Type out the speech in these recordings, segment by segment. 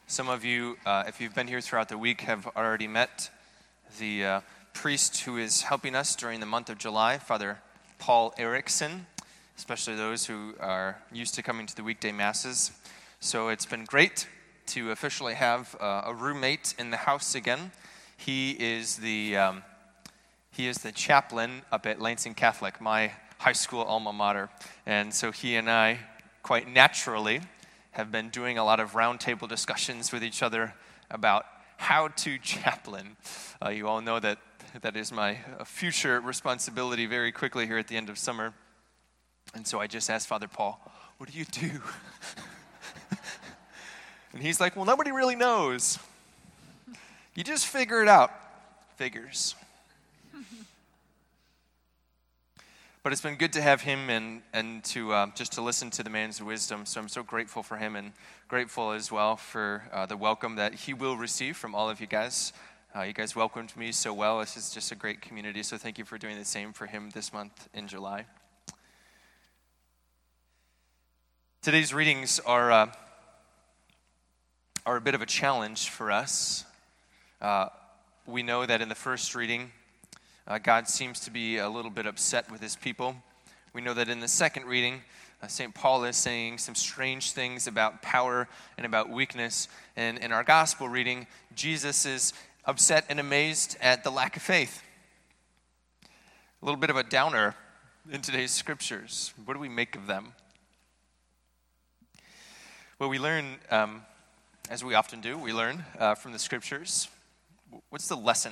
Some of you, if you've been here throughout the week, have already met the priest who is helping us during the month of July, Father Paul Erickson, especially those who are used to coming to the weekday masses. So it's been great to officially have a roommate in the house again. He is the chaplain up at Lansing Catholic, my high school alma mater. And so he and I, quite naturally, have been doing a lot of roundtable discussions with each other about how to chaplain. You all know that is my future responsibility very quickly here at the end of summer. And so I just asked Father Paul, what do you do? And he's like, well, nobody really knows. You just figure it out. Figures. But it's been good to have him and to just to listen to the man's wisdom. So I'm so grateful for him and grateful as well for the welcome that he will receive from all of you guys. You guys welcomed me so well. This is just a great community. So thank you for doing the same for him this month in July. Today's readings are a bit of a challenge for us. We know that in the first reading, God seems to be a little bit upset with his people. We know that in the second reading, St. Paul is saying some strange things about power and about weakness. And in our gospel reading, Jesus is upset and amazed at the lack of faith. A little bit of a downer in today's scriptures. What do we make of them? Well, we learn, as we often do, we learn from the scriptures. What's the lesson?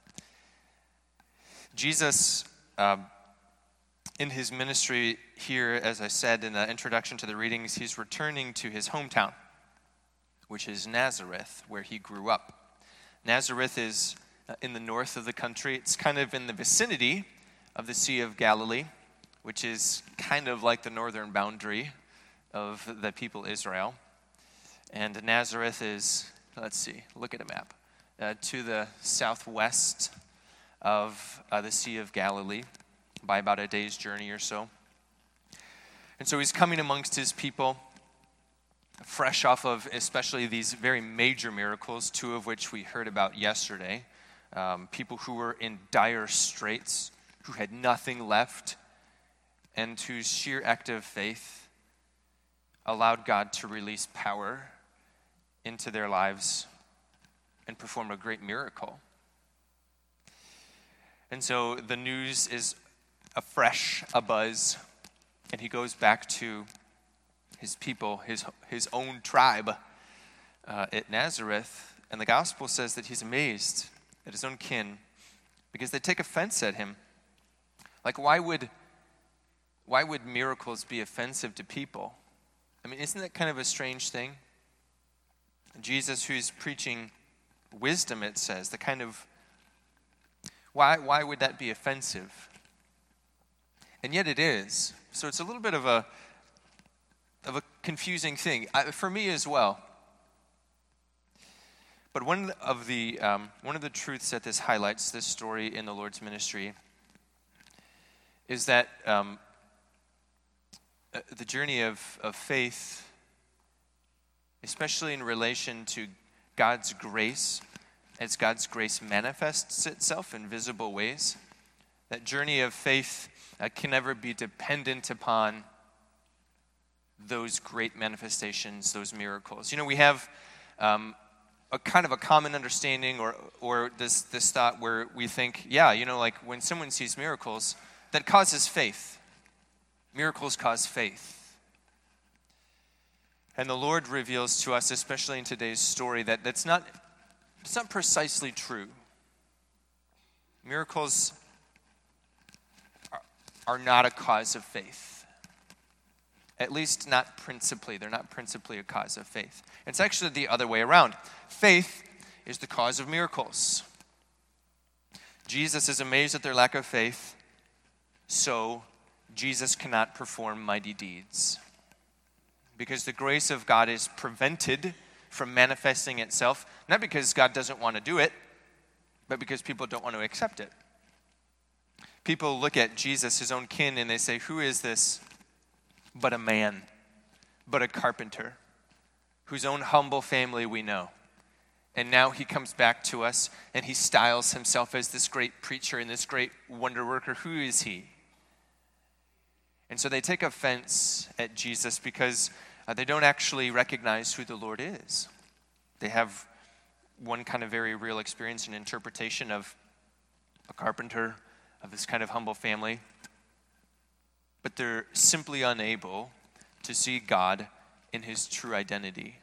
Jesus, in his ministry here, as I said in the introduction to the readings, he's returning to his hometown, which is Nazareth, where he grew up. Nazareth is in the north of the country. It's kind of in the vicinity of the Sea of Galilee, which is kind of like the northern boundary of the people Israel. And Nazareth is, look at a map, to the southwest of the Sea of Galilee by about a day's journey or so. And so he's coming amongst his people, fresh off of especially these very major miracles, two of which we heard about yesterday. People who were in dire straits, who had nothing left, and whose sheer act of faith allowed God to release power into their lives and perform a great miracle. And so the news is afresh, abuzz, and he goes back to his people, his own tribe at Nazareth. And the gospel says that he's amazed at his own kin because they take offense at him. Like, why would miracles be offensive to people? I mean, isn't that kind of a strange thing? Jesus, who's preaching wisdom, it says, the kind of why would that be offensive? And yet it is. So it's a little bit of a confusing thing for me as well. But one of the truths that this highlights, this story in the Lord's ministry, is that the journey of faith, especially in relation to God's grace, as God's grace manifests itself in visible ways, that journey of faith can never be dependent upon those great manifestations, those miracles. You know, we have a kind of a common understanding or this thought where we think, like when someone sees miracles, that causes faith. Miracles cause faith. And the Lord reveals to us, especially in today's story, that it's not precisely true. Miracles are not a cause of faith. At least not principally. They're not principally a cause of faith. It's actually the other way around. Faith is the cause of miracles. Jesus is amazed at their lack of faith, so Jesus cannot perform mighty deeds. Because the grace of God is prevented from manifesting itself, not because God doesn't want to do it, but because people don't want to accept it. People look at Jesus, his own kin, and they say, who is this but a man, but a carpenter? whose own humble family we know. And now he comes back to us and he styles himself as this great preacher and this great wonder worker. Who is he? And so they take offense at Jesus because they don't actually recognize who the Lord is. They have one kind of very real experience and interpretation of a carpenter, of this kind of humble family. But they're simply unable to see God in his true identity.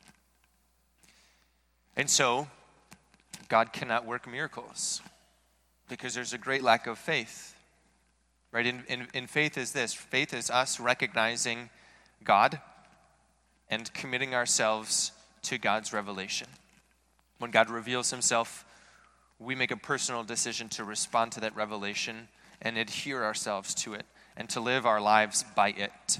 And so, God cannot work miracles because there's a great lack of faith. Right? In faith is this. Faith is us recognizing God and committing ourselves to God's revelation. When God reveals himself, we make a personal decision to respond to that revelation and adhere ourselves to it and to live our lives by it.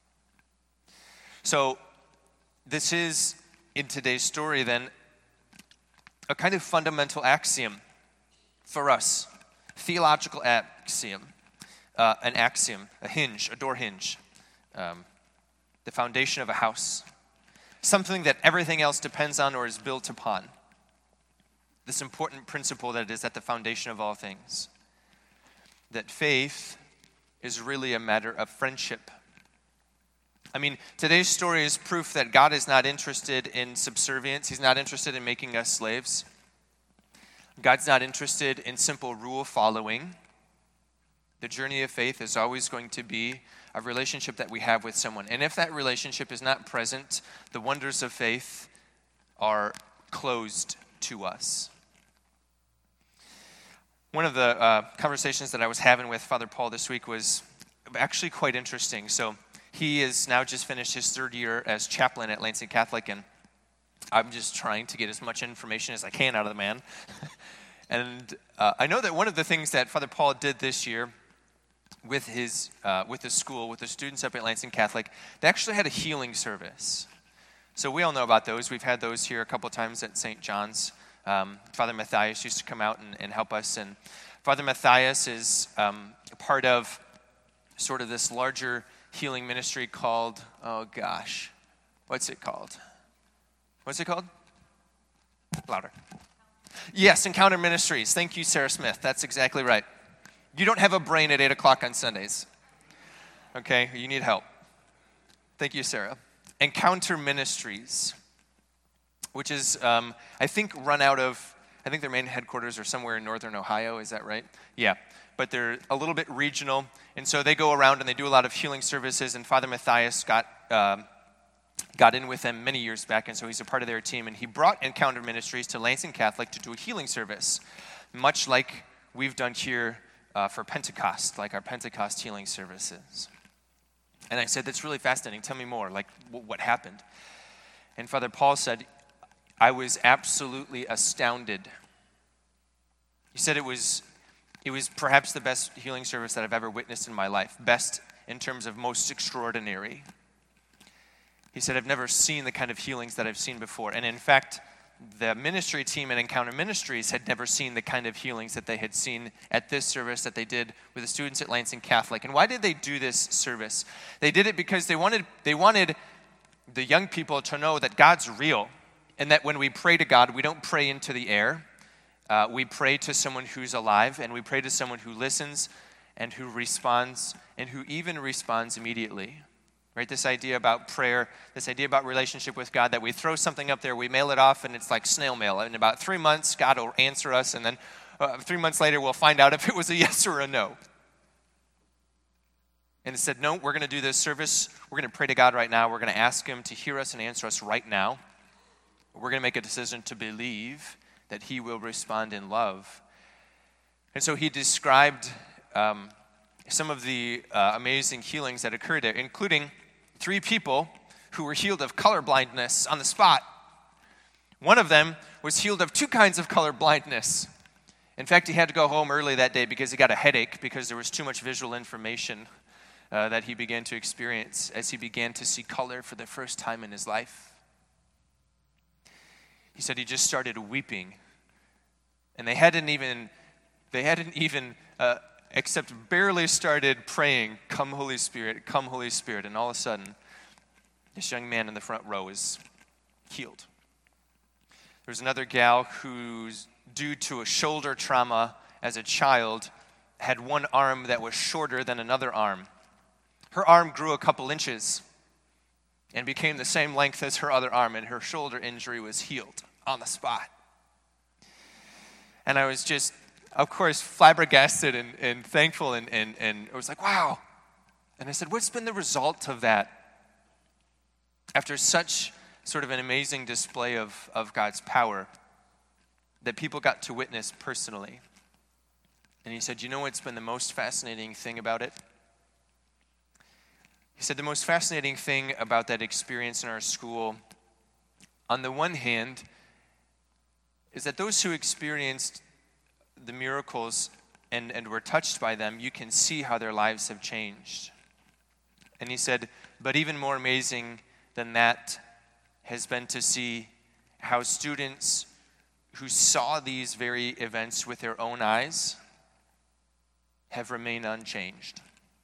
So, this is, in today's story then, a kind of fundamental axiom for us. Theological axiom. An axiom, a hinge, a door hinge. The foundation of a house. Something that everything else depends on or is built upon. This important principle that is at the foundation of all things. That faith is really a matter of friendship. I mean, today's story is proof that God is not interested in subservience. He's not interested in making us slaves. God's not interested in simple rule following. The journey of faith is always going to be a relationship that we have with someone. And if that relationship is not present, the wonders of faith are closed to us. One of the conversations that I was having with Father Paul this week was actually quite interesting. So he has now just finished his third year as chaplain at Lansing Catholic, and I'm just trying to get as much information as I can out of the man. And I know that one of the things that Father Paul did this year with his school, with the students up at Lansing Catholic, they actually had a healing service. So we all know about those. We've had those here a couple times at St. John's. Father Matthias used to come out and help us. And Father Matthias is part of sort of this larger healing ministry called, what's it called? What's it called? Louder. Yes, Encounter Ministries. Thank you, Sarah Smith. That's exactly right. You don't have a brain at 8 o'clock on Sundays. Okay, you need help. Thank you, Sarah. Encounter Ministries, which is, I think, run out of, I think their main headquarters are somewhere in northern Ohio. Is that right? Yeah. But they're a little bit regional. And so they go around and they do a lot of healing services. And Father Matthias got in with them many years back. And so he's a part of their team. And he brought Encounter Ministries to Lansing Catholic to do a healing service, much like we've done here for Pentecost, like our Pentecost healing services. And I said, that's really fascinating. Tell me more. Like, what happened? And Father Paul said, I was absolutely astounded. He said it was perhaps the best healing service that I've ever witnessed in my life. Best in terms of most extraordinary. He said, I've never seen the kind of healings that I've seen before. And in fact, the ministry team at Encounter Ministries had never seen the kind of healings that they had seen at this service that they did with the students at Lansing Catholic. And why did they do this service? They did it because they wanted the young people to know that God's real. And that when we pray to God, we don't pray into the air. We pray to someone who's alive, and we pray to someone who listens and who responds, and who even responds immediately. Right? This idea about prayer, this idea about relationship with God, that we throw something up there, we mail it off, and it's like snail mail. In about 3 months, God will answer us, and then 3 months later, we'll find out if it was a yes or a no. And it said, no, we're going to do this service. We're going to pray to God right now. We're going to ask him to hear us and answer us right now. We're going to make a decision to believe that he will respond in love. And so he described some of the amazing healings that occurred there, including 3 people who were healed of color blindness on the spot. One of them was healed of 2 kinds of color blindness. In fact, he had to go home early that day because he got a headache because there was too much visual information that he began to experience as he began to see color for the first time in his life. He said he just started weeping, and they hadn't even except barely started praying, "Come, Holy Spirit, come, Holy Spirit," and all of a sudden, this young man in the front row is healed. There's another gal who's, due to a shoulder trauma as a child, had one arm that was shorter than another arm. Her arm grew a couple inches and became the same length as her other arm, and her shoulder injury was healed on the spot. And I was just, of course, flabbergasted and thankful, and I was like, wow. And I said, what's been the result of that? After such sort of an amazing display of God's power that people got to witness personally. And he said, you know what's been the most fascinating thing about it? He said, the most fascinating thing about that experience in our school, on the one hand, is that those who experienced the miracles and were touched by them, you can see how their lives have changed. And he said, but even more amazing than that has been to see how students who saw these very events with their own eyes have remained unchanged.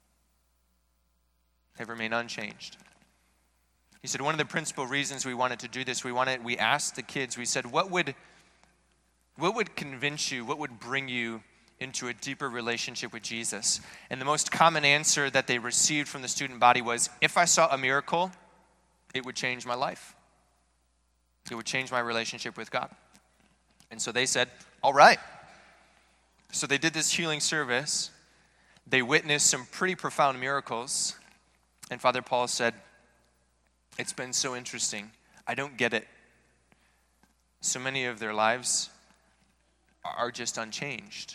Have remained unchanged. He said one of the principal reasons we wanted to do this, we asked the kids, we said, what would convince you, what would bring you into a deeper relationship with Jesus? And the most common answer that they received from the student body was, if I saw a miracle, it would change my life. It would change my relationship with God. And so they said, all right. So they did this healing service. They witnessed some pretty profound miracles. And Father Paul said, it's been so interesting. I don't get it. So many of their lives are just unchanged.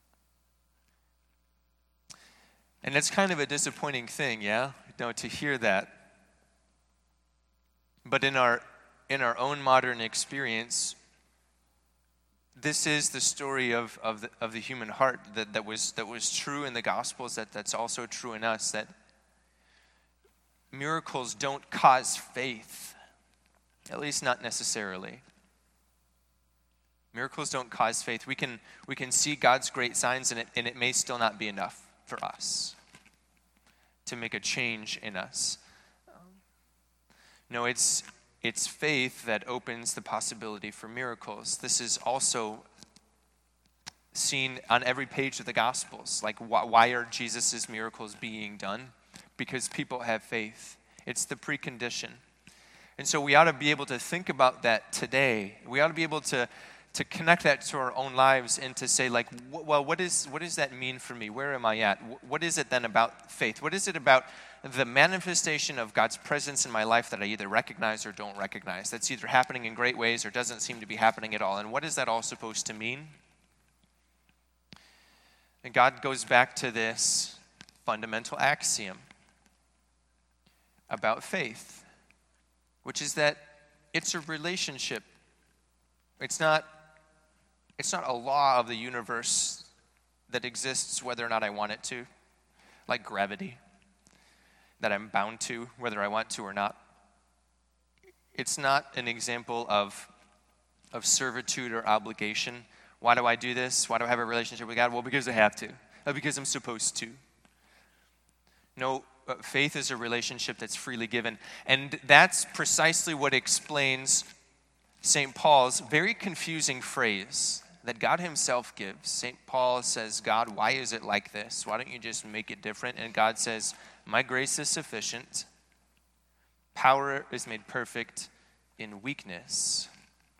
And it's kind of a disappointing thing, yeah? To hear that. But in our own modern experience, this is the story of the human heart that was true in the Gospels, that's also true in us, that miracles don't cause faith, at least not necessarily. Miracles don't cause faith. We can see God's great signs in it, and it may still not be enough for us to make a change in us. No, it's faith that opens the possibility for miracles. This is also seen on every page of the Gospels. Like, why are Jesus' miracles being done? Because people have faith. It's the precondition. And so we ought to be able to think about that today. We ought to be able to connect that to our own lives and to say, like, well, what does that mean for me? Where am I at? What is it then about faith? What is it about the manifestation of God's presence in my life that I either recognize or don't recognize? That's either happening in great ways or doesn't seem to be happening at all. And what is that all supposed to mean? And God goes back to this fundamental axiom about faith, which is that it's a relationship. It's not a law of the universe that exists whether or not I want it to, like gravity, that I'm bound to whether I want to or not. It's not an example of servitude or obligation. Why do I do this? Why do I have a relationship with God? Well, because I have to. Because I'm supposed to. No, faith is a relationship that's freely given. And that's precisely what explains St. Paul's very confusing phrase that God himself gives. St. Paul says, God, why is it like this? Why don't you just make it different? And God says, my grace is sufficient. Power is made perfect in weakness.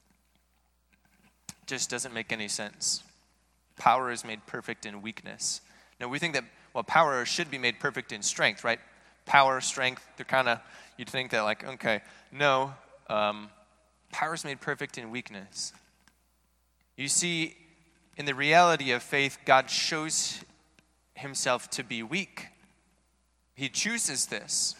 Just doesn't make any sense. Power is made perfect in weakness. Now we think that, well, power should be made perfect in strength, right? Power, strength, they're kind of, you'd think that like, okay, no, power is made perfect in weakness. You see, in the reality of faith, God shows himself to be weak. He chooses this.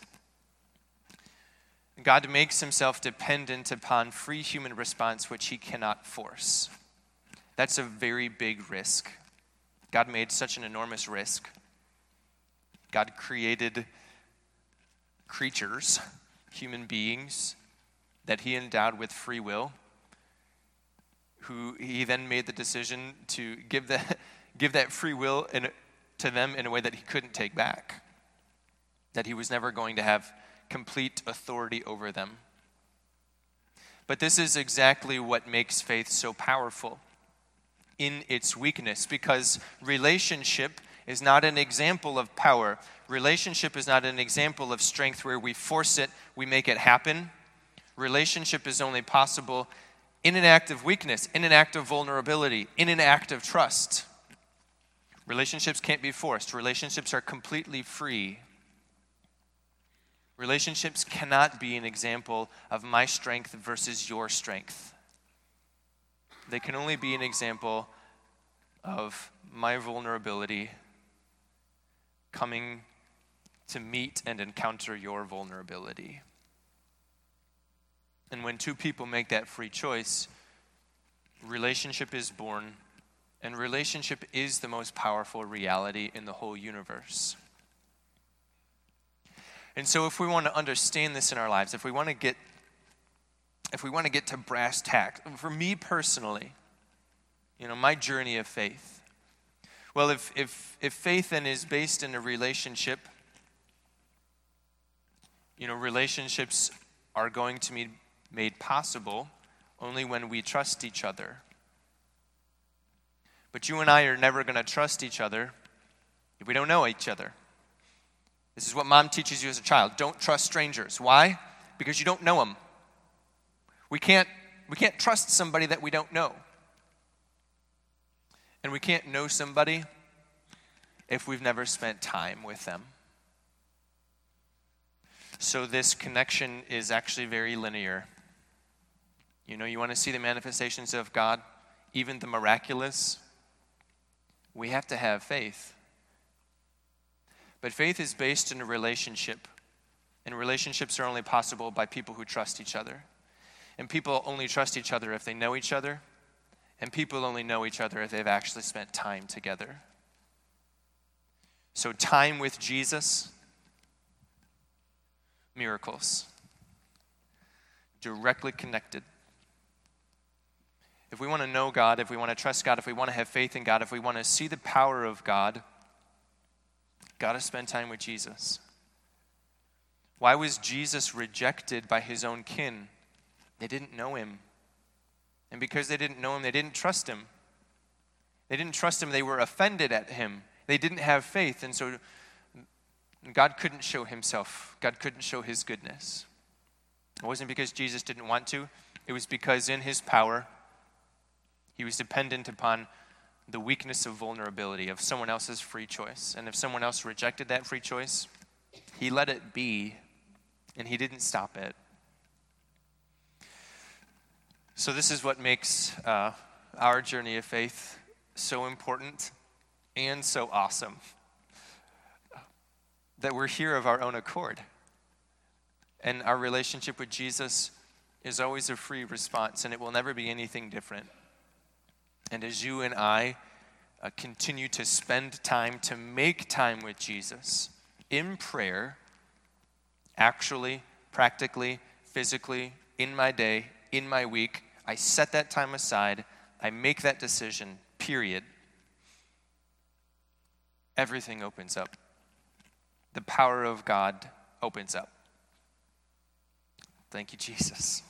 God makes himself dependent upon free human response, which he cannot force. That's a very big risk. God made such an enormous risk. God created creatures, human beings, that he endowed with free will, who he then made the decision to give that free will to them in a way that he couldn't take back, that he was never going to have complete authority over them. But this is exactly what makes faith so powerful in its weakness, because relationship is not an example of power. Relationship is not an example of strength where we force it, we make it happen. Relationship is only possible in an act of weakness, in an act of vulnerability, in an act of trust. Relationships can't be forced. Relationships are completely free. Relationships cannot be an example of my strength versus your strength. They can only be an example of my vulnerability coming to meet and encounter your vulnerability. And when two people make that free choice, relationship is born, and relationship is the most powerful reality in the whole universe. And so if we want to understand this in our lives, if we want to get to brass tacks, for me personally, my journey of faith. Well, if faith then is based in a relationship, relationships are going to be made possible only when we trust each other. But you and I are never going to trust each other if we don't know each other. This is what mom teaches you as a child. Don't trust strangers. Why? Because you don't know them. We can't trust somebody that we don't know. And we can't know somebody if we've never spent time with them. So this connection is actually very linear. You want to see the manifestations of God, even the miraculous? We have to have faith. But faith is based in a relationship. And relationships are only possible by people who trust each other. And people only trust each other if they know each other. And people only know each other if they've actually spent time together. So time with Jesus, miracles. Directly connected. If we want to know God, if we want to trust God, if we want to have faith in God, if we want to see the power of God, got to spend time with Jesus. Why was Jesus rejected by his own kin? They didn't know him. And because they didn't know him, they didn't trust him. They didn't trust him. They were offended at him. They didn't have faith. And so God couldn't show himself. God couldn't show his goodness. It wasn't because Jesus didn't want to. It was because in his power, he was dependent upon the weakness of vulnerability, of someone else's free choice. And if someone else rejected that free choice, he let it be, and he didn't stop it. So this is what makes our journey of faith so important and so awesome. That we're here of our own accord. And our relationship with Jesus is always a free response, and it will never be anything different. And as you and I continue to spend time, to make time with Jesus in prayer, actually, practically, physically, in my day, in my week, I set that time aside, I make that decision, period. Everything opens up. The power of God opens up. Thank you, Jesus.